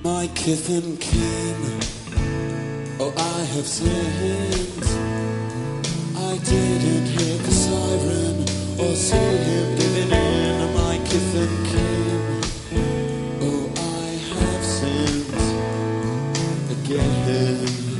My kith and kin, oh I have sinned. I didn't hear the siren or see him giving in. My kith and kin, oh I have sinned again.